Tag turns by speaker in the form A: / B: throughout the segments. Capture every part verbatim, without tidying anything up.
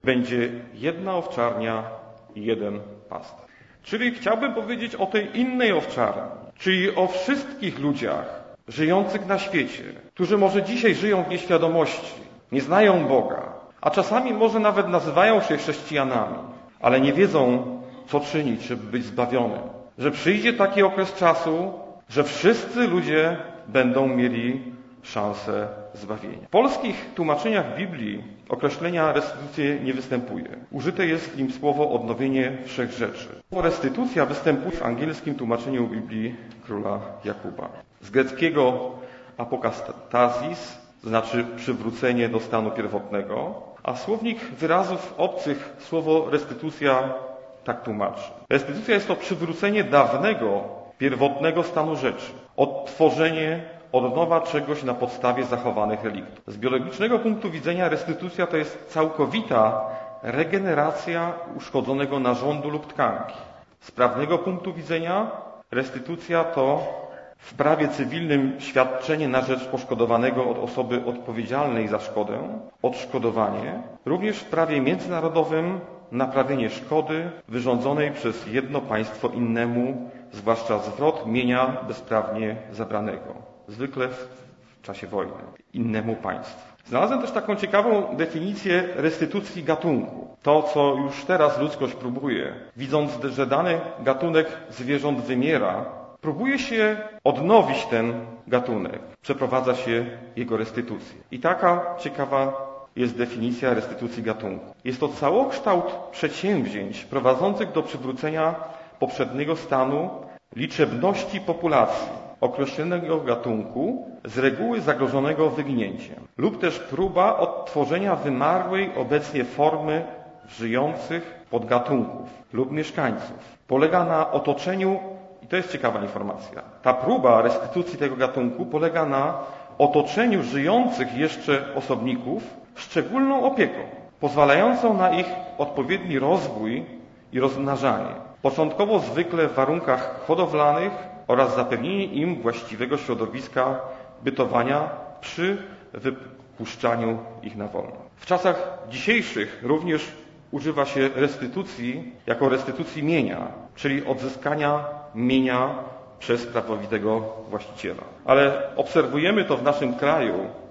A: będzie jedna owczarnia i jeden pasterz. Czyli chciałbym powiedzieć o tej innej owczarni, czyli o wszystkich ludziach żyjących na świecie, którzy może dzisiaj żyją w nieświadomości, nie znają Boga, a czasami może nawet nazywają się chrześcijanami, ale nie wiedzą, co czynić, żeby być zbawionym. Że przyjdzie taki okres czasu, że wszyscy ludzie będą mieli szansę zbawienia. W polskich tłumaczeniach Biblii określenia restytucje nie występuje. Użyte jest w nim słowo odnowienie wszechrzeczy. Słowo restytucja występuje w angielskim tłumaczeniu Biblii króla Jakuba. Z greckiego apokatazis, to znaczy przywrócenie do stanu pierwotnego, a słownik wyrazów obcych słowo restytucja tak tłumaczy. Restytucja jest to przywrócenie dawnego, pierwotnego stanu rzeczy. Odtworzenie, odnowa czegoś na podstawie zachowanych reliktów. Z biologicznego punktu widzenia restytucja to jest całkowita regeneracja uszkodzonego narządu lub tkanki. Z prawnego punktu widzenia restytucja to w prawie cywilnym świadczenie na rzecz poszkodowanego od osoby odpowiedzialnej za szkodę, odszkodowanie, również w prawie międzynarodowym naprawienie szkody wyrządzonej przez jedno państwo innemu, zwłaszcza zwrot mienia bezprawnie zabranego, zwykle w czasie wojny, innemu państwu. Znalazłem też taką ciekawą definicję restytucji gatunku. To, co już teraz ludzkość próbuje, widząc, że dany gatunek zwierząt wymiera, próbuje się odnowić ten gatunek. Przeprowadza się jego restytucję. I taka ciekawa jest definicja restytucji gatunku. Jest to całokształt przedsięwzięć prowadzących do przywrócenia poprzedniego stanu liczebności populacji określonego gatunku, z reguły zagrożonego wyginięciem, lub też próba odtworzenia wymarłej obecnie formy żyjących podgatunków lub mieszkańców. Polega na otoczeniu, i to jest ciekawa informacja, ta próba restytucji tego gatunku polega na otoczeniu żyjących jeszcze osobników szczególną opieką, pozwalającą na ich odpowiedni rozwój i rozmnażanie. Początkowo zwykle w warunkach hodowlanych oraz zapewnienie im właściwego środowiska bytowania przy wypuszczaniu ich na wolność. W czasach dzisiejszych również używa się restytucji jako restytucji mienia, czyli odzyskania mienia przez prawowitego właściciela. Ale obserwujemy to w naszym kraju.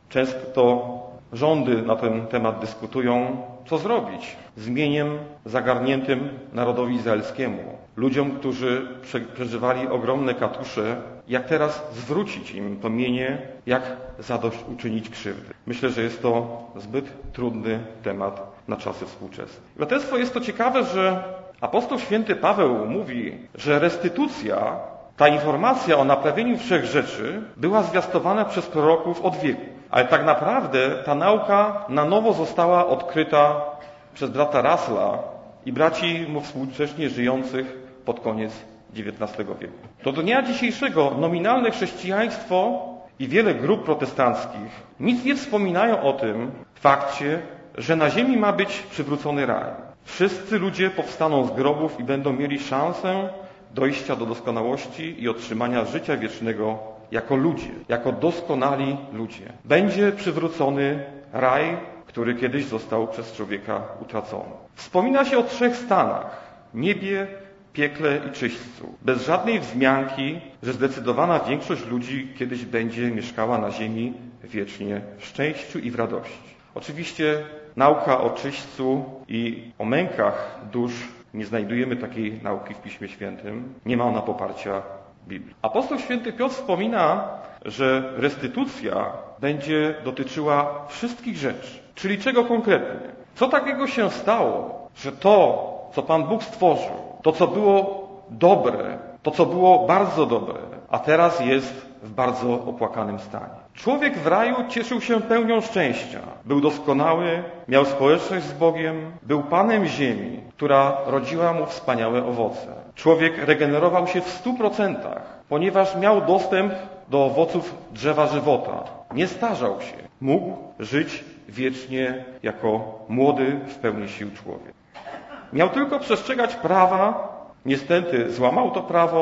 A: Często rządy na ten temat dyskutują, co zrobić z mieniem zagarniętym narodowi izraelskiemu. Ludziom, którzy przeżywali ogromne katusze, jak teraz zwrócić im to mienie, jak zadośćuczynić krzywdy. Myślę, że jest to zbyt trudny temat na czasy współczesne. Braterstwo, jest to ciekawe, że apostoł święty Paweł mówi, że restytucja, ta informacja o naprawieniu wszech rzeczy była zwiastowana przez proroków od wieku. Ale tak naprawdę ta nauka na nowo została odkryta przez brata Russella i braci mu współcześnie żyjących pod koniec dziewiętnastego wieku. Do dnia dzisiejszego nominalne chrześcijaństwo i wiele grup protestanckich nic nie wspominają o tym fakcie, że na ziemi ma być przywrócony raj. Wszyscy ludzie powstaną z grobów i będą mieli szansę dojścia do doskonałości i otrzymania życia wiecznego jako ludzie, jako doskonali ludzie. Będzie przywrócony raj, który kiedyś został przez człowieka utracony. Wspomina się o trzech stanach: niebie, piekle i czyśćcu. Bez żadnej wzmianki, że zdecydowana większość ludzi kiedyś będzie mieszkała na ziemi wiecznie w szczęściu i w radości. Oczywiście nauka o czyśćcu i o mękach dusz, nie znajdujemy takiej nauki w Piśmie Świętym. Nie ma ona poparcia w Biblii. Apostoł święty Piotr wspomina, że restytucja będzie dotyczyła wszystkich rzeczy. Czyli czego konkretnie? Co takiego się stało, że to, co Pan Bóg stworzył, to, co było dobre, to, co było bardzo dobre, a teraz jest w bardzo opłakanym stanie. Człowiek w raju cieszył się pełnią szczęścia. Był doskonały, miał społeczność z Bogiem, był Panem ziemi, która rodziła mu wspaniałe owoce. Człowiek regenerował się w stu procentach, ponieważ miał dostęp do owoców drzewa żywota. Nie starzał się. Mógł żyć wiecznie jako młody w pełni sił człowiek. Miał tylko przestrzegać prawa. Niestety złamał to prawo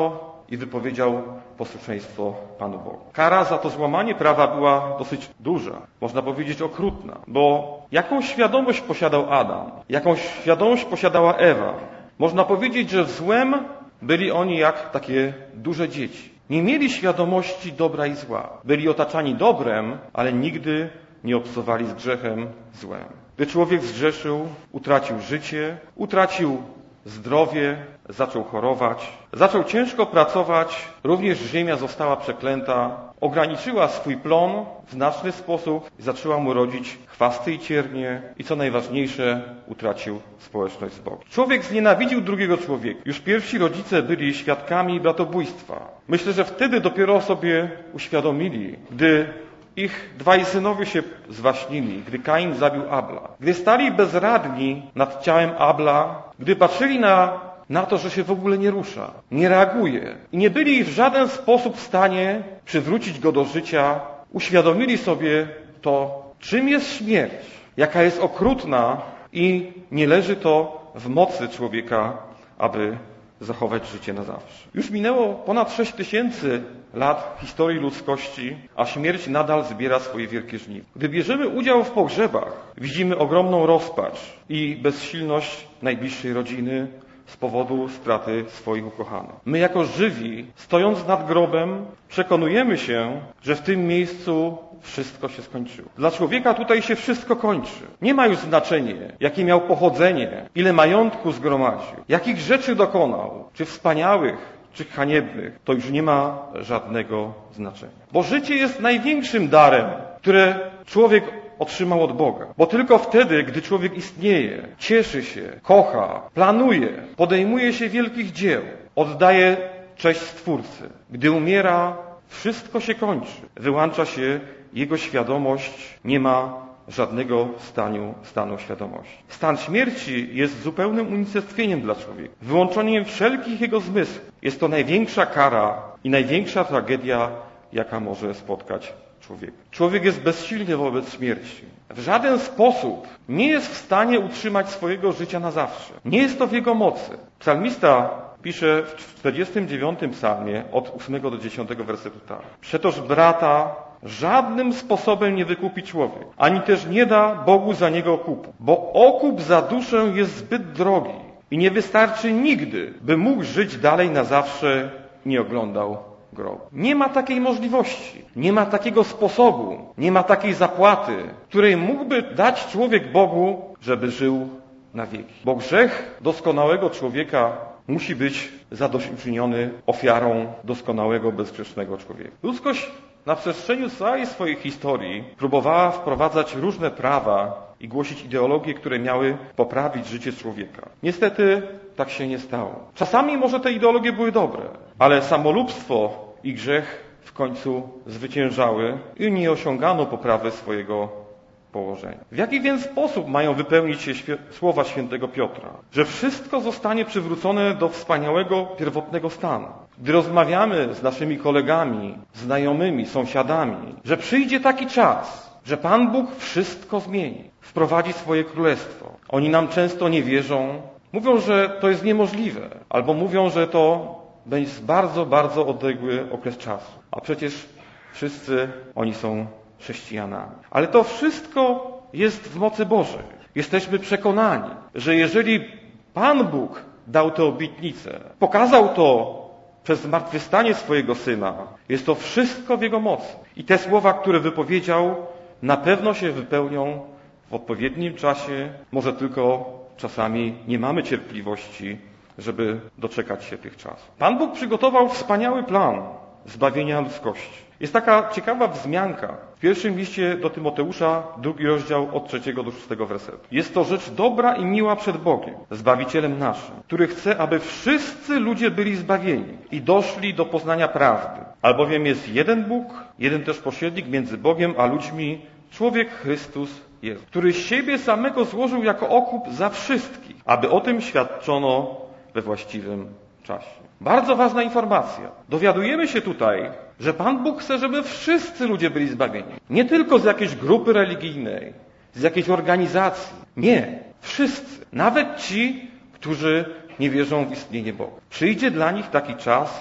A: i wypowiedział posłuszeństwo Panu Bogu. Kara za to złamanie prawa była dosyć duża, można powiedzieć okrutna, bo jaką świadomość posiadał Adam, jaką świadomość posiadała Ewa? Można powiedzieć, że w złem byli oni jak takie duże dzieci. Nie mieli świadomości dobra i zła. Byli otaczani dobrem, ale nigdy nie obcowali z grzechem złem. Gdy człowiek zgrzeszył, utracił życie, utracił zdrowie, zaczął chorować, zaczął ciężko pracować, również ziemia została przeklęta, ograniczyła swój plon w znaczny sposób i zaczęła mu rodzić chwasty i ciernie i co najważniejsze, utracił społeczność z Bogiem. Człowiek znienawidził drugiego człowieka. Już pierwsi rodzice byli świadkami bratobójstwa. Myślę, że wtedy dopiero sobie uświadomili, gdy ich dwaj synowie się zwaśnili, gdy Kain zabił Abla. Gdy stali bezradni nad ciałem Abla, gdy patrzyli na, na to, że się w ogóle nie rusza, nie reaguje i nie byli w żaden sposób w stanie przywrócić go do życia, uświadomili sobie to, czym jest śmierć, jaka jest okrutna i nie leży to w mocy człowieka, aby zachować życie na zawsze. Już minęło ponad sześć tysięcy lat historii ludzkości, a śmierć nadal zbiera swoje wielkie żniwo. Gdy bierzemy udział w pogrzebach, widzimy ogromną rozpacz i bezsilność najbliższej rodziny z powodu straty swoich ukochanych. My jako żywi, stojąc nad grobem, przekonujemy się, że w tym miejscu wszystko się skończyło. Dla człowieka tutaj się wszystko kończy. Nie ma już znaczenia, jakie miał pochodzenie, ile majątku zgromadził, jakich rzeczy dokonał, czy wspaniałych, czy haniebnych. To już nie ma żadnego znaczenia. Bo życie jest największym darem, które człowiek otrzymał od Boga. Bo tylko wtedy, gdy człowiek istnieje, cieszy się, kocha, planuje, podejmuje się wielkich dzieł, oddaje cześć Stwórcy. Gdy umiera, wszystko się kończy. Wyłącza się jego świadomość, nie ma żadnego stanu, stanu świadomości. Stan śmierci jest zupełnym unicestwieniem dla człowieka. Wyłączeniem wszelkich jego zmysłów. Jest to największa kara i największa tragedia, jaka może spotkać człowieka. Człowiek jest bezsilny wobec śmierci. W żaden sposób nie jest w stanie utrzymać swojego życia na zawsze. Nie jest to w jego mocy. Psalmista pisze w czterdziestym dziewiątym psalmie od ósmego do dziesiątego wersetu tak. Przetoż brata żadnym sposobem nie wykupi człowiek, ani też nie da Bogu za niego okupu. Bo okup za duszę jest zbyt drogi i nie wystarczy nigdy, by mógł żyć dalej na zawsze i nie oglądał grobu. Nie ma takiej możliwości, nie ma takiego sposobu, nie ma takiej zapłaty, której mógłby dać człowiek Bogu, żeby żył na wieki. Bo grzech doskonałego człowieka musi być zadośćuczyniony ofiarą doskonałego, bezgrzesznego człowieka. Ludzkość na przestrzeni całej swojej historii próbowała wprowadzać różne prawa i głosić ideologie, które miały poprawić życie człowieka. Niestety tak się nie stało. Czasami może te ideologie były dobre, ale samolubstwo i grzech w końcu zwyciężały i nie osiągano poprawy swojego położenia. W jaki więc sposób mają wypełnić się świe- słowa świętego Piotra? Że wszystko zostanie przywrócone do wspaniałego, pierwotnego stanu. Gdy rozmawiamy z naszymi kolegami, znajomymi, sąsiadami, że przyjdzie taki czas, że Pan Bóg wszystko zmieni, wprowadzi swoje królestwo. Oni nam często nie wierzą, mówią, że to jest niemożliwe, albo mówią, że to będzie bardzo, bardzo odległy okres czasu. A przecież wszyscy oni są chrześcijanami. Ale to wszystko jest w mocy Bożej. Jesteśmy przekonani, że jeżeli Pan Bóg dał tę obietnicę, pokazał to przez zmartwychwstanie swojego Syna, jest to wszystko w Jego mocy. I te słowa, które wypowiedział, na pewno się wypełnią w odpowiednim czasie. Może tylko czasami nie mamy cierpliwości, żeby doczekać się tych czasów. Pan Bóg przygotował wspaniały plan zbawienia ludzkości. Jest taka ciekawa wzmianka w pierwszym liście do Tymoteusza, drugi rozdział od trzeciego do szóstego wersetu. Jest to rzecz dobra i miła przed Bogiem, Zbawicielem naszym, który chce, aby wszyscy ludzie byli zbawieni i doszli do poznania prawdy. Albowiem jest jeden Bóg, jeden też pośrednik między Bogiem a ludźmi, człowiek Chrystus Jezus, który siebie samego złożył jako okup za wszystkich, aby o tym świadczono we właściwym czasie. Bardzo ważna informacja. Dowiadujemy się tutaj, że Pan Bóg chce, żeby wszyscy ludzie byli zbawieni. Nie tylko z jakiejś grupy religijnej, z jakiejś organizacji. Nie. Wszyscy. Nawet ci, którzy nie wierzą w istnienie Boga. Przyjdzie dla nich taki czas,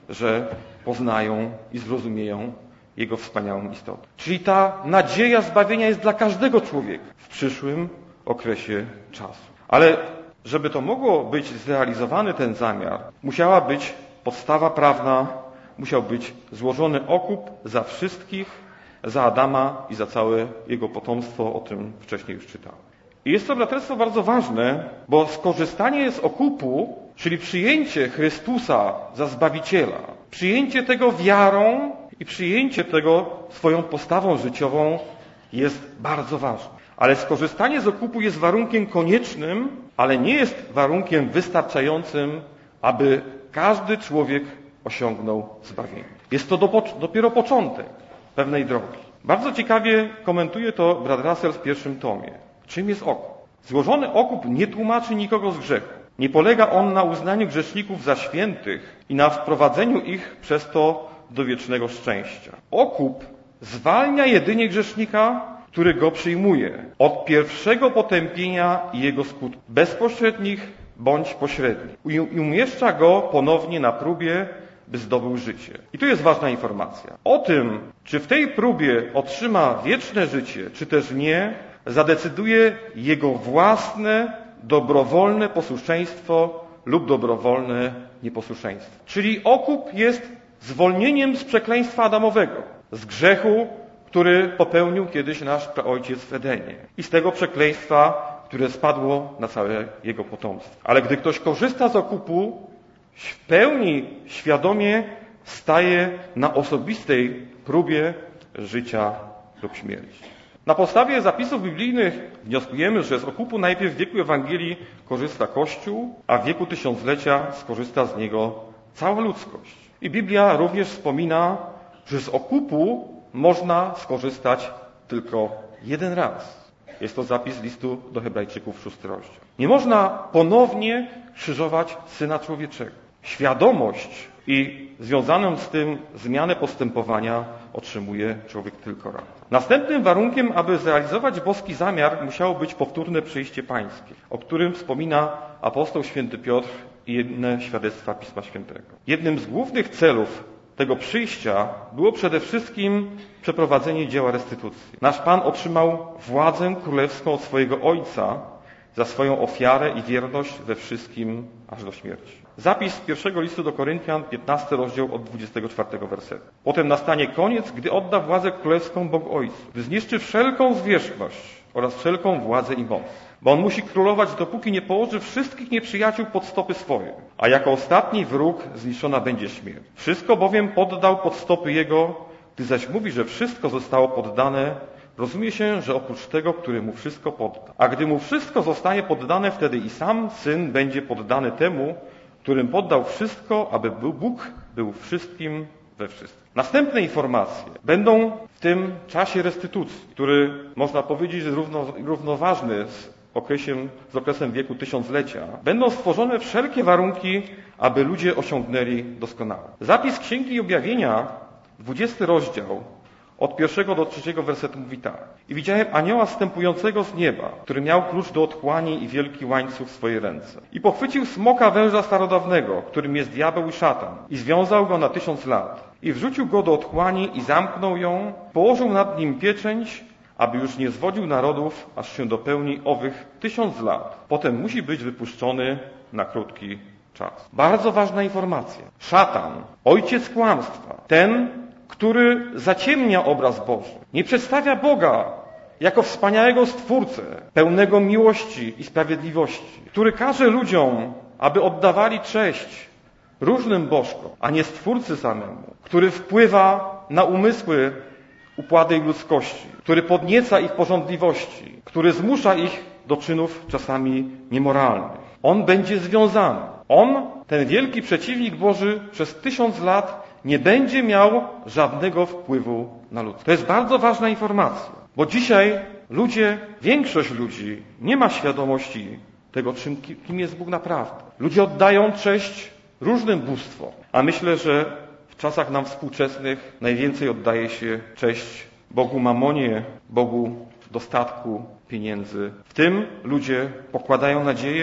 A: że poznają i zrozumieją Jego wspaniałą istotę. Czyli ta nadzieja zbawienia jest dla każdego człowieka w przyszłym okresie czasu. Ale żeby to mogło być zrealizowany ten zamiar, musiała być podstawa prawna, musiał być złożony okup za wszystkich, za Adama i za całe jego potomstwo, o tym wcześniej już czytałem. I jest to braterstwo bardzo ważne, bo skorzystanie z okupu, czyli przyjęcie Chrystusa za Zbawiciela, przyjęcie tego wiarą i przyjęcie tego swoją postawą życiową jest bardzo ważne. Ale skorzystanie z okupu jest warunkiem koniecznym, ale nie jest warunkiem wystarczającym, aby każdy człowiek osiągnął zbawienie. Jest to dopiero początek pewnej drogi. Bardzo ciekawie komentuje to brat Russell w pierwszym tomie. Czym jest okup? Złożony okup nie tłumaczy nikogo z grzechu. Nie polega on na uznaniu grzeszników za świętych i na wprowadzeniu ich przez to do wiecznego szczęścia. Okup zwalnia jedynie grzesznika, który go przyjmuje, od pierwszego potępienia i jego skutków, bezpośrednich bądź pośrednich, i umieszcza go ponownie na próbie, by zdobył życie. I tu jest ważna informacja. O tym, czy w tej próbie otrzyma wieczne życie, czy też nie, zadecyduje jego własne, dobrowolne posłuszeństwo lub dobrowolne nieposłuszeństwo. Czyli okup jest zwolnieniem z przekleństwa Adamowego, z grzechu, który popełnił kiedyś nasz praojciec w Edenie i z tego przekleństwa, które spadło na całe jego potomstwo. Ale gdy ktoś korzysta z okupu, w pełni świadomie staje na osobistej próbie życia lub śmierci. Na podstawie zapisów biblijnych wnioskujemy, że z okupu najpierw w wieku Ewangelii korzysta Kościół, a w wieku tysiąclecia skorzysta z niego cała ludzkość. I Biblia również wspomina, że z okupu można skorzystać tylko jeden raz. Jest to zapis listu do Hebrajczyków, szósty rozdział. Nie można ponownie krzyżować Syna Człowieczego. Świadomość i związaną z tym zmianę postępowania otrzymuje człowiek tylko raz. Następnym warunkiem, aby zrealizować boski zamiar, musiało być powtórne przyjście pańskie, o którym wspomina apostoł święty Piotr i inne świadectwa Pisma Świętego. Jednym z głównych celów tego przyjścia było przede wszystkim przeprowadzenie dzieła restytucji. Nasz Pan otrzymał władzę królewską od swojego Ojca za swoją ofiarę i wierność we wszystkim aż do śmierci. Zapis z pierwszego listu do Koryntian, piętnasty rozdział od dwudziestego czwartego wersetu. Potem nastanie koniec, gdy odda władzę królewską Bogu Ojcu, gdy zniszczy wszelką zwierzchność oraz wszelką władzę i moc. Bo on musi królować, dopóki nie położy wszystkich nieprzyjaciół pod stopy swoje, a jako ostatni wróg zniszczona będzie śmierć. Wszystko bowiem poddał pod stopy jego, gdy zaś mówi, że wszystko zostało poddane, rozumie się, że oprócz tego, który mu wszystko podda. A gdy mu wszystko zostanie poddane, wtedy i sam Syn będzie poddany temu, którym poddał wszystko, aby Bóg był wszystkim we wszystkim. Następne informacje będą w tym czasie restytucji, który można powiedzieć jest równo, równoważny z okresem, z okresem wieku tysiąclecia. Będą stworzone wszelkie warunki, aby ludzie osiągnęli doskonałe. Zapis Księgi Objawienia, dwudziesty rozdział, od pierwszego do trzeciego wersetu mówi tak. I widziałem anioła zstępującego z nieba, który miał klucz do otchłani i wielki łańcuch w swojej ręce. I pochwycił smoka węża starodawnego, którym jest diabeł i szatan, i związał go na tysiąc lat. I wrzucił go do otchłani i zamknął ją, położył nad nim pieczęć, aby już nie zwodził narodów, aż się dopełni owych tysiąc lat. Potem musi być wypuszczony na krótki czas. Bardzo ważna informacja. Szatan, ojciec kłamstwa, ten, który zaciemnia obraz Boży, nie przedstawia Boga jako wspaniałego Stwórcę, pełnego miłości i sprawiedliwości, który każe ludziom, aby oddawali cześć różnym bożkom, a nie Stwórcy samemu, który wpływa na umysły upładnej ludzkości, który podnieca ich pożądliwości, który zmusza ich do czynów czasami niemoralnych. On będzie związany. On, ten wielki przeciwnik Boży, przez tysiąc lat nie będzie miał żadnego wpływu na ludzi. To jest bardzo ważna informacja, bo dzisiaj ludzie, większość ludzi nie ma świadomości tego, czym, kim jest Bóg naprawdę. Ludzie oddają cześć różnym bóstwom, a myślę, że w czasach nam współczesnych najwięcej oddaje się cześć Bogu Mamonie, Bogu dostatku, pieniędzy. W tym ludzie pokładają nadzieję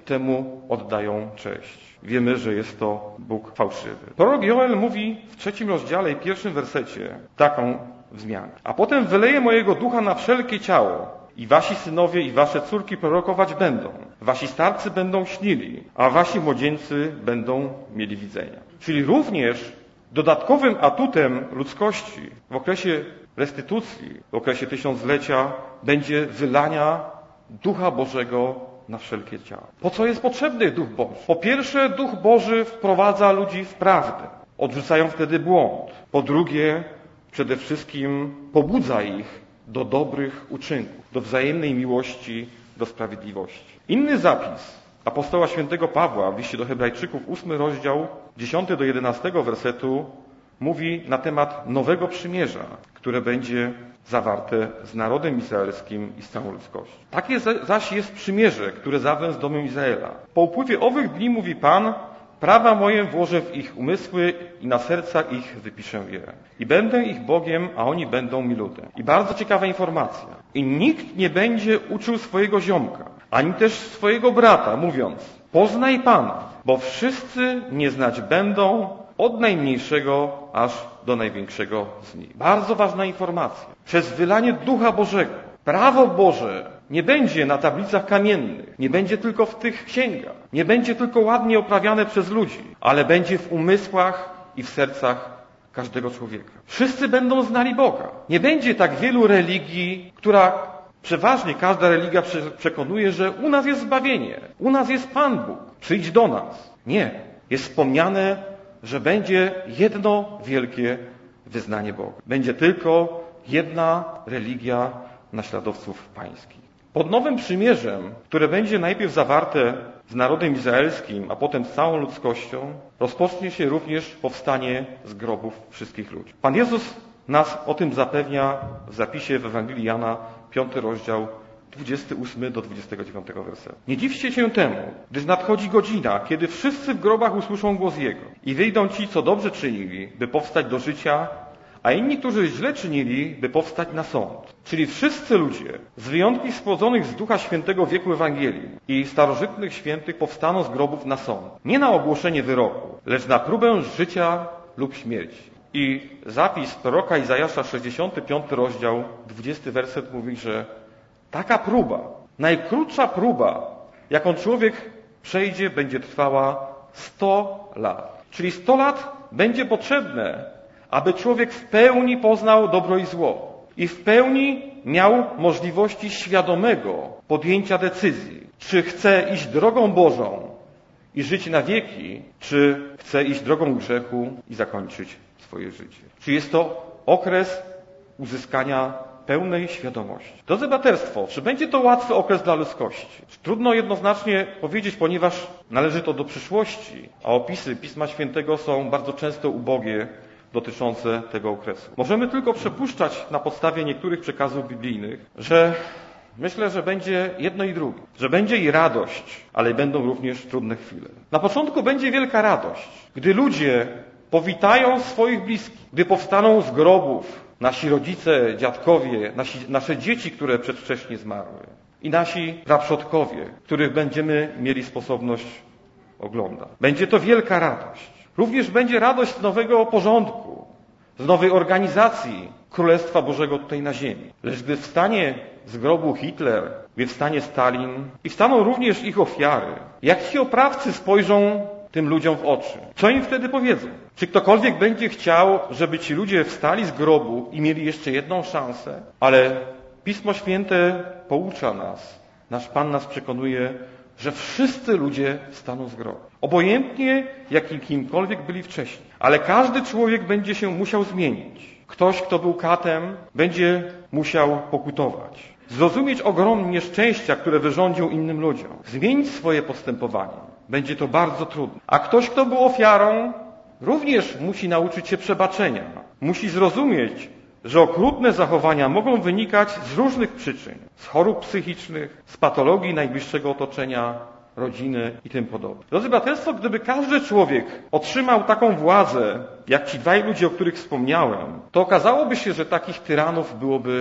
A: temu oddają cześć. Wiemy, że jest to Bóg fałszywy. Prorok Joel mówi w trzecim rozdziale i pierwszym wersecie taką wzmiankę. A potem wyleję mojego ducha na wszelkie ciało i wasi synowie i wasze córki prorokować będą. Wasi starcy będą śnili, a wasi młodzieńcy będą mieli widzenia. Czyli również dodatkowym atutem ludzkości w okresie restytucji, w okresie tysiąclecia będzie wylania Ducha Bożego na wszelkie ciało. Po co jest potrzebny Duch Boży? Po pierwsze, Duch Boży wprowadza ludzi w prawdę. Odrzucają wtedy błąd. Po drugie, przede wszystkim pobudza ich do dobrych uczynków, do wzajemnej miłości, do sprawiedliwości. Inny zapis apostoła świętego Pawła w liście do Hebrajczyków, ósmy rozdział, dziesiąty do jedenastego wersetu mówi na temat nowego przymierza, które będzie zawarte z narodem izraelskim i z całą ludzkością. Takie zaś jest przymierze, które zawrę z domem Izraela. Po upływie owych dni, mówi Pan, prawa moje włożę w ich umysły i na sercach ich wypiszę je. I będę ich Bogiem, a oni będą mi ludem. I bardzo ciekawa informacja. I nikt nie będzie uczył swojego ziomka, ani też swojego brata, mówiąc, poznaj Pana, bo wszyscy mnie znać będą, od najmniejszego aż do największego z nich. Bardzo ważna informacja. Przez wylanie Ducha Bożego prawo Boże nie będzie na tablicach kamiennych, nie będzie tylko w tych księgach, nie będzie tylko ładnie oprawiane przez ludzi, ale będzie w umysłach i w sercach każdego człowieka. Wszyscy będą znali Boga. Nie będzie tak wielu religii, która przeważnie każda religia przekonuje, że u nas jest zbawienie, u nas jest Pan Bóg, przyjdź do nas. Nie. Jest wspomniane, że będzie jedno wielkie wyznanie Boga. Będzie tylko jedna religia naśladowców pańskich. Pod nowym przymierzem, które będzie najpierw zawarte z narodem izraelskim, a potem z całą ludzkością, rozpocznie się również powstanie z grobów wszystkich ludzi. Pan Jezus nas o tym zapewnia w zapisie w Ewangelii Jana, piąty rozdział, dwudziesty ósmy do dwudziestego dziewiątego wersetu. Nie dziwcie się temu, gdyż nadchodzi godzina, kiedy wszyscy w grobach usłyszą głos Jego i wyjdą ci, co dobrze czynili, by powstać do życia, a inni, którzy źle czynili, by powstać na sąd. Czyli wszyscy ludzie, z wyjątkiem spłodzonych z Ducha Świętego wieku Ewangelii i starożytnych świętych, powstaną z grobów na sąd. Nie na ogłoszenie wyroku, lecz na próbę życia lub śmierci. I zapis proroka Izajasza, sześćdziesiąty piąty rozdział, dwudziesty werset mówi, że taka próba, najkrótsza próba, jaką człowiek przejdzie, będzie trwała sto lat. Czyli sto lat będzie potrzebne, aby człowiek w pełni poznał dobro i zło i w pełni miał możliwości świadomego podjęcia decyzji, czy chce iść drogą Bożą i żyć na wieki, czy chce iść drogą grzechu i zakończyć swoje życie. Czy jest to okres uzyskania pełnej świadomości. Drodzy braterstwo, czy będzie to łatwy okres dla ludzkości? Trudno jednoznacznie powiedzieć, ponieważ należy to do przyszłości, a opisy Pisma Świętego są bardzo często ubogie dotyczące tego okresu. Możemy tylko przypuszczać na podstawie niektórych przekazów biblijnych, że myślę, że będzie jedno i drugie. Że będzie i radość, ale będą również trudne chwile. Na początku będzie wielka radość, gdy ludzie powitają swoich bliskich, gdy powstaną z grobów nasi rodzice, dziadkowie, nasi, nasze dzieci, które przedwcześnie zmarły i nasi praprzodkowie, których będziemy mieli sposobność oglądać. Będzie to wielka radość. Również będzie radość z nowego porządku, z nowej organizacji Królestwa Bożego tutaj na ziemi. Lecz gdy wstanie z grobu Hitler, gdy wstanie Stalin i wstaną również ich ofiary, jak ci oprawcy spojrzą tym ludziom w oczy, co im wtedy powiedzą? Czy ktokolwiek będzie chciał, żeby ci ludzie wstali z grobu i mieli jeszcze jedną szansę? Ale Pismo Święte poucza nas, nasz Pan nas przekonuje, że wszyscy ludzie wstaną z grobu. Obojętnie, jakim kimkolwiek byli wcześniej. Ale każdy człowiek będzie się musiał zmienić. Ktoś, kto był katem, będzie musiał pokutować. Zrozumieć ogrom nieszczęścia, które wyrządził innym ludziom. Zmienić swoje postępowanie. Będzie to bardzo trudne. A ktoś, kto był ofiarą, również musi nauczyć się przebaczenia. Musi zrozumieć, że okrutne zachowania mogą wynikać z różnych przyczyn. Z chorób psychicznych, z patologii najbliższego otoczenia, rodziny i tym podobne. Drodzy braterstwo, gdyby każdy człowiek otrzymał taką władzę, jak ci dwaj ludzie, o których wspomniałem, to okazałoby się, że takich tyranów byłoby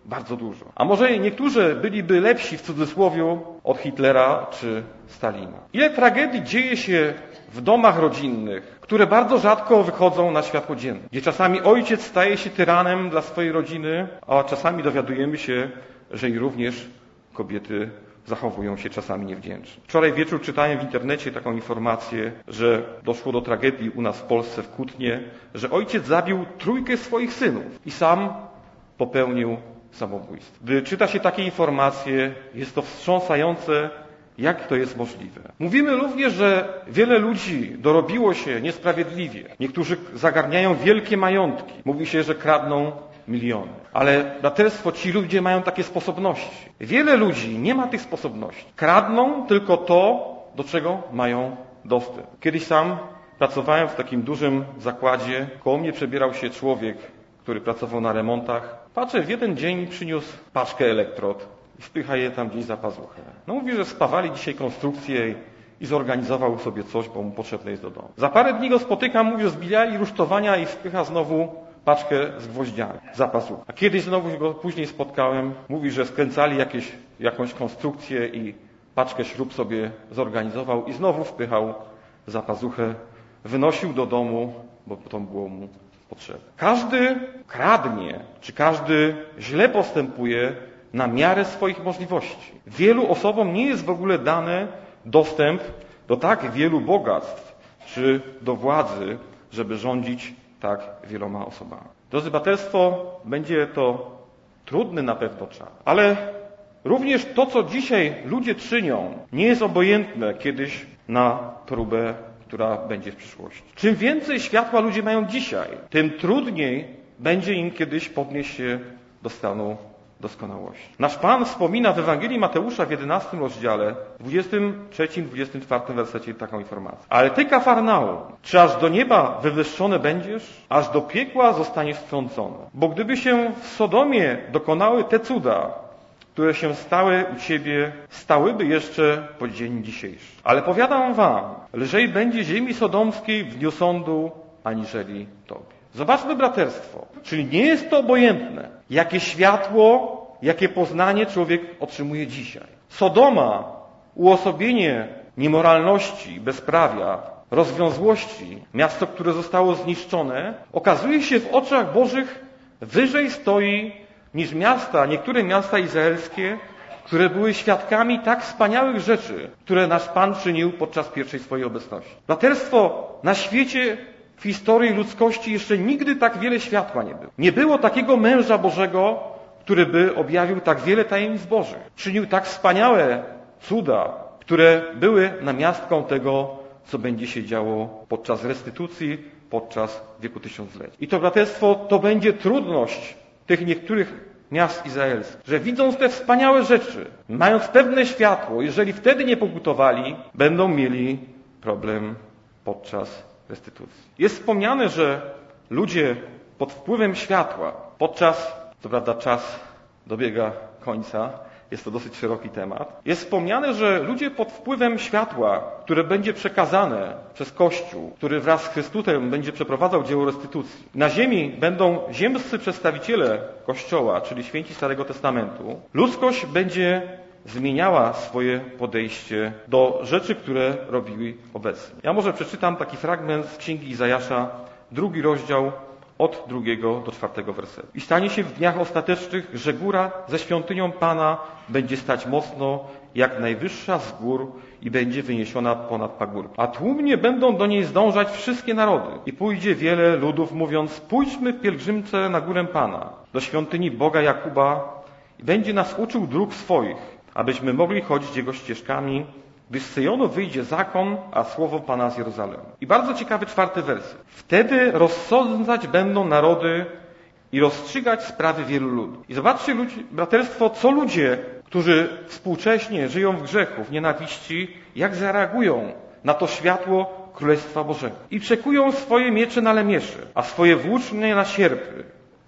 A: bardzo dużo. A może niektórzy byliby lepsi w cudzysłowie od Hitlera czy Stalina. Ile tragedii dzieje się w domach rodzinnych, które bardzo rzadko wychodzą na światło dzienne. Gdzie czasami ojciec staje się tyranem dla swojej rodziny, a czasami dowiadujemy się, że i również kobiety zachowują się czasami niewdzięcznie. Wczoraj wieczór czytałem w internecie taką informację, że doszło do tragedii u nas w Polsce w Kutnie, że ojciec zabił trójkę swoich synów i sam popełnił samobójstwo. Gdy czyta się takie informacje, jest to wstrząsające, jak to jest możliwe. Mówimy również, że wiele ludzi dorobiło się niesprawiedliwie. Niektórzy zagarniają wielkie majątki. Mówi się, że kradną miliony. Ale braterstwo, ci ludzie mają takie sposobności. Wiele ludzi nie ma tych sposobności. Kradną tylko to, do czego mają dostęp. Kiedyś sam pracowałem w takim dużym zakładzie. Koło mnie przebierał się człowiek, który pracował na remontach. Patrzę, w jeden dzień przyniósł paczkę elektrod i wpycha je tam gdzieś za pazuchę. No mówi, że spawali dzisiaj konstrukcję i, i zorganizował sobie coś, bo mu potrzebne jest do domu. Za parę dni go spotykam, mówi, że zbijali rusztowania i wpycha znowu paczkę z gwoździami za pazuchę. A kiedyś znowu go później spotkałem, mówi, że skręcali jakieś, jakąś konstrukcję i paczkę śrub sobie zorganizował i znowu wpychał za pazuchę, wynosił do domu, bo to było mu potrzebne. Każdy kradnie, czy każdy źle postępuje na miarę swoich możliwości. Wielu osobom nie jest w ogóle dany dostęp do tak wielu bogactw, czy do władzy, żeby rządzić tak wieloma osobami. Drodzy braterstwo, będzie to trudny na pewno czas, ale również to, co dzisiaj ludzie czynią, nie jest obojętne kiedyś na próbę, która będzie w przyszłości. Czym więcej światła ludzie mają dzisiaj, tym trudniej będzie im kiedyś podnieść się do stanu doskonałości. Nasz Pan wspomina w Ewangelii Mateusza w jedenastym rozdziale, dwudziestym trzecim, dwudziestym czwartym wersecie taką informację. Ale ty, Kafarnaum, czy aż do nieba wywyższony będziesz, aż do piekła zostaniesz wtrącony? Bo gdyby się w Sodomie dokonały te cuda, które się stały u ciebie, stałyby jeszcze po dzień dzisiejszy. Ale powiadam wam, lżej będzie ziemi sodomskiej w dniu sądu, aniżeli tobie. Zobaczmy braterstwo. Czyli nie jest to obojętne, jakie światło, jakie poznanie człowiek otrzymuje dzisiaj. Sodoma, uosobienie niemoralności, bezprawia, rozwiązłości, miasto, które zostało zniszczone, okazuje się w oczach Bożych wyżej stoi niż miasta, niektóre miasta izraelskie, które były świadkami tak wspaniałych rzeczy, które nasz Pan czynił podczas pierwszej swojej obecności. Braterstwo, na świecie w historii ludzkości jeszcze nigdy tak wiele światła nie było. Nie było takiego męża Bożego, który by objawił tak wiele tajemnic Bożych. Czynił tak wspaniałe cuda, które były namiastką tego, co będzie się działo podczas restytucji, podczas wieku tysiącleci. I to braterstwo, to będzie trudność tych niektórych miast izraelskich, że widząc te wspaniałe rzeczy, mając pewne światło, jeżeli wtedy nie pokutowali, będą mieli problem podczas restytucji. Jest wspomniane, że ludzie pod wpływem światła, podczas, to prawda, czas dobiega końca, jest to dosyć szeroki temat. Jest wspomniane, że ludzie pod wpływem światła, które będzie przekazane przez Kościół, który wraz z Chrystusem będzie przeprowadzał dzieło restytucji, na ziemi będą ziemscy przedstawiciele Kościoła, czyli święci Starego Testamentu, ludzkość będzie zmieniała swoje podejście do rzeczy, które robiły obecnie. Ja może przeczytam taki fragment z Księgi Izajasza, drugi rozdział, od drugiego do czwartego wersetu. I stanie się w dniach ostatecznych, że góra ze świątynią Pana będzie stać mocno, jak najwyższa z gór i będzie wyniesiona ponad pagórki. A tłumnie będą do niej zdążać wszystkie narody. I pójdzie wiele ludów, mówiąc, pójdźmy w pielgrzymce na górę Pana, do świątyni Boga Jakuba i będzie nas uczył dróg swoich, abyśmy mogli chodzić Jego ścieżkami, gdyż z Syjonu wyjdzie zakon, a słowo Pana z Jeruzalemu. I bardzo ciekawy czwarty werset. Wtedy rozsądzać będą narody i rozstrzygać sprawy wielu ludów. I zobaczcie, ludzi, braterstwo, co ludzie, którzy współcześnie żyją w grzechu, w nienawiści, jak zareagują na to światło Królestwa Bożego. I przekują swoje miecze na lemiesze, a swoje włócznie na sierpy.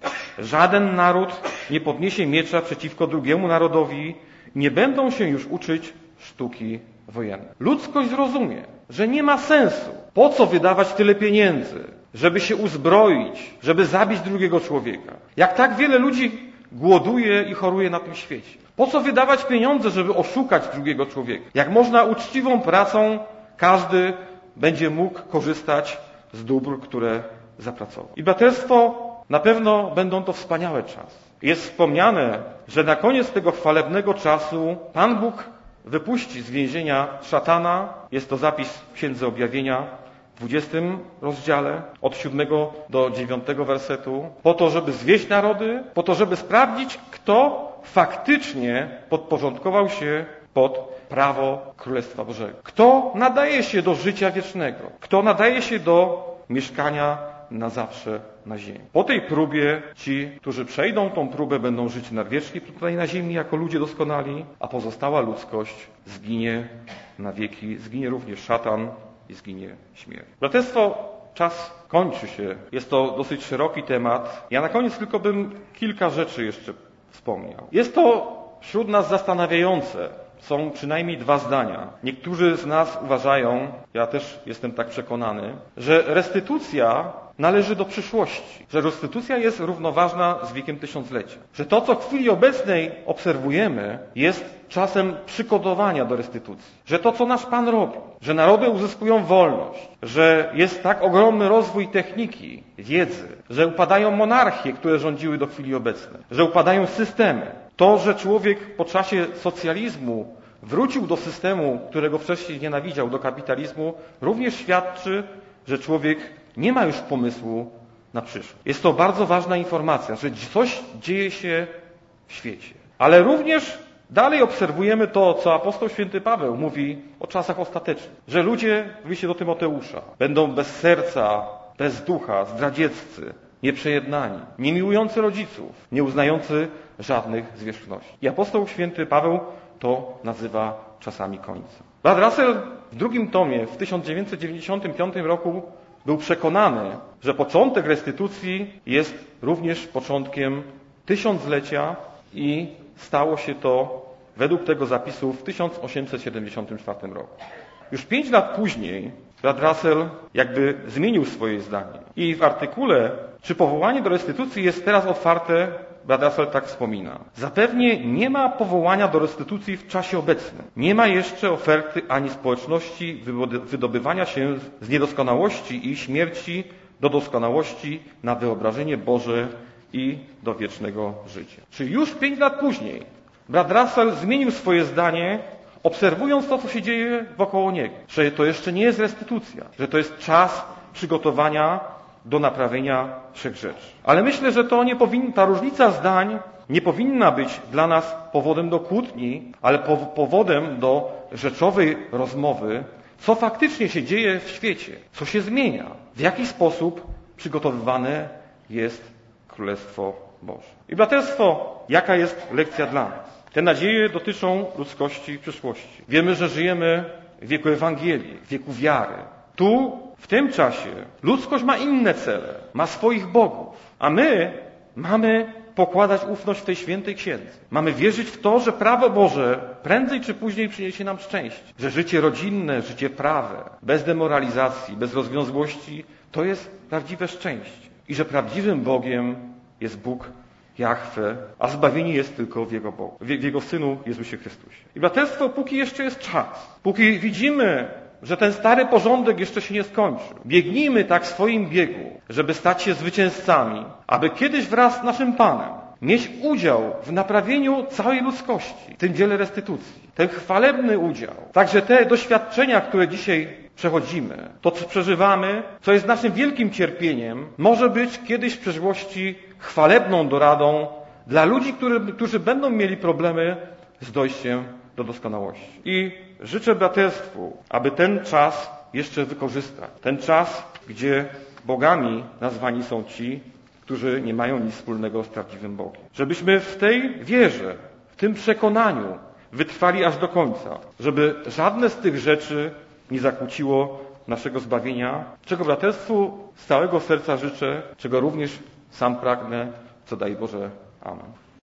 A: Żaden naród nie podniesie miecza przeciwko drugiemu narodowi, nie będą się już uczyć sztuki wojenne. Ludzkość zrozumie, że nie ma sensu. Po co wydawać tyle pieniędzy, żeby się uzbroić, żeby zabić drugiego człowieka? Jak tak wiele ludzi głoduje i choruje na tym świecie. Po co wydawać pieniądze, żeby oszukać drugiego człowieka? Jak można uczciwą pracą każdy będzie mógł korzystać z dóbr, które zapracował. I braterstwo, na pewno będą to wspaniałe czasy. Jest wspomniane, że na koniec tego chwalebnego czasu Pan Bóg wypuści z więzienia szatana. Jest to zapis w Księdze Objawienia w dwudziestym rozdziale, od siódmego do dziewiątego wersetu, po to, żeby zwieść narody, po to, żeby sprawdzić, kto faktycznie podporządkował się pod prawo Królestwa Bożego. Kto nadaje się do życia wiecznego, kto nadaje się do mieszkania na zawsze na ziemi. Po tej próbie ci, którzy przejdą tą próbę, będą żyć na wiecznie tutaj na ziemi jako ludzie doskonali, a pozostała ludzkość zginie na wieki, zginie również szatan i zginie śmierć. Braterstwo, czas kończy się. Jest to dosyć szeroki temat. Ja na koniec tylko bym kilka rzeczy jeszcze wspomniał. Jest to wśród nas zastanawiające. Są przynajmniej dwa zdania. Niektórzy z nas uważają, ja też jestem tak przekonany, że restytucja należy do przyszłości, że restytucja jest równoważna z wiekiem tysiąclecia, że to, co w chwili obecnej obserwujemy, jest czasem przygotowania do restytucji, że to, co nasz Pan robi, że narody uzyskują wolność, że jest tak ogromny rozwój techniki, wiedzy, że upadają monarchie, które rządziły do chwili obecnej, że upadają systemy. To, że człowiek po czasie socjalizmu wrócił do systemu, którego wcześniej nienawidział, do kapitalizmu, również świadczy, że człowiek nie ma już pomysłu na przyszłość. Jest to bardzo ważna informacja, że coś dzieje się w świecie. Ale również dalej obserwujemy to, co apostoł święty Paweł mówi o czasach ostatecznych. Że ludzie, w liście do Tymoteusza, będą bez serca, bez ducha, zdradzieccy, nieprzejednani, niemiłujący rodziców, nie uznający żadnych zwierzchności. I apostoł święty Paweł to nazywa czasami końca. Brat Russell w drugim tomie w tysiąc dziewięćset dziewięćdziesiątym piątym roku był przekonany, że początek restytucji jest również początkiem tysiąclecia i stało się to według tego zapisu w tysiąc osiemset siedemdziesiątym czwartym roku. Już pięć lat później brat Russell jakby zmienił swoje zdanie. I w artykule, czy powołanie do restytucji jest teraz otwarte, brat Russell tak wspomina. Zapewnie nie ma powołania do restytucji w czasie obecnym. Nie ma jeszcze oferty ani społeczności wydobywania się z niedoskonałości i śmierci do doskonałości na wyobrażenie Boże i do wiecznego życia. Czyli już pięć lat później brat Russell zmienił swoje zdanie, obserwując to, co się dzieje wokoło niego. Że to jeszcze nie jest restytucja, że to jest czas przygotowania do naprawienia wszech rzeczy. Ale myślę, że to nie powinna, ta różnica zdań nie powinna być dla nas powodem do kłótni, ale powodem do rzeczowej rozmowy, co faktycznie się dzieje w świecie, co się zmienia, w jaki sposób przygotowywane jest Królestwo Boże. I braterstwo, jaka jest lekcja dla nas? Te nadzieje dotyczą ludzkości w przyszłości. Wiemy, że żyjemy w wieku Ewangelii, w wieku wiary. Tu, w tym czasie, ludzkość ma inne cele, ma swoich bogów, a my mamy pokładać ufność w tej świętej księdze. Mamy wierzyć w to, że prawo Boże prędzej czy później przyniesie nam szczęście. Że życie rodzinne, życie prawe, bez demoralizacji, bez rozwiązłości, to jest prawdziwe szczęście. I że prawdziwym Bogiem jest Bóg Jahwe, a zbawienie jest tylko w Jego Bogu, w Jego Synu Jezusie Chrystusie. I braterstwo, póki jeszcze jest czas, póki widzimy, że ten stary porządek jeszcze się nie skończył, biegnijmy tak w swoim biegu, żeby stać się zwycięzcami, aby kiedyś wraz z naszym Panem mieć udział w naprawieniu całej ludzkości, w tym dziele restytucji, ten chwalebny udział. Także te doświadczenia, które dzisiaj przechodzimy, to co przeżywamy, co jest naszym wielkim cierpieniem, może być kiedyś w przyszłości chwalebną doradą dla ludzi, którzy, którzy będą mieli problemy z dojściem do doskonałości. I życzę braterstwu, aby ten czas jeszcze wykorzystać. Ten czas, gdzie bogami nazwani są ci, którzy nie mają nic wspólnego z prawdziwym Bogiem. Żebyśmy w tej wierze, w tym przekonaniu wytrwali aż do końca. Żeby żadne z tych rzeczy nie zakłóciło naszego zbawienia, czego braterstwu z całego serca życzę, czego również sam pragnę, co daj Boże. Amen.